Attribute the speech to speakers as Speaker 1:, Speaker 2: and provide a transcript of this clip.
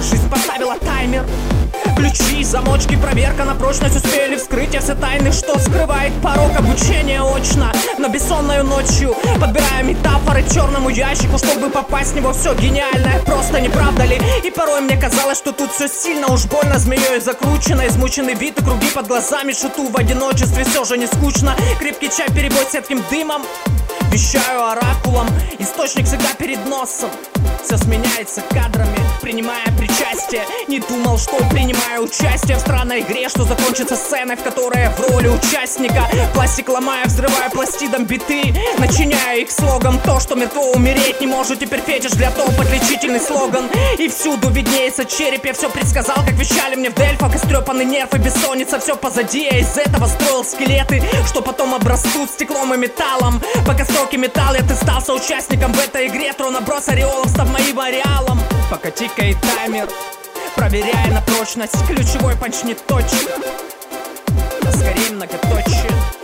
Speaker 1: жизнь поставила таймер. Ключи, замочки, проверка на прочность. Успели вскрыть все тайны, что скрывает порог. Обучения очно, но бессонною ночью подбираю метафоры черному ящику, чтобы попасть в него. Все гениальное, просто не правда ли? И порой мне казалось, что тут все сильно уж больно. Змеей закручено, измученный вид и круги под глазами. Шуту в одиночестве, все же не скучно. Крепкий чай, перебой с едким дымом. Вещаю оракулом, источник всегда перед носом. Все сменяется кадрами, принимая причастие. Не думал, что принимаю участие в странной игре, что закончится сценой, в которой я в роли участника. Пластик ломая, взрывая пластидом биты, начиняя их слогом. То, что мертво, умереть не может. Теперь фетиш для топ, отличительный слоган. И всюду виднеется череп. Я все предсказал, как вещали мне в Дельфах. Истрепанный нерв и бессонница, все позади. Я из этого строил скелеты, что потом обрастут стеклом и металлом. Пока строки металл, я ты стал соучастником в этой игре. Троноброс ореолов, став моим ареалом. Пока тикает таймер, проверяя на прочность. Ключевой панч не точен, а скорее многоточие.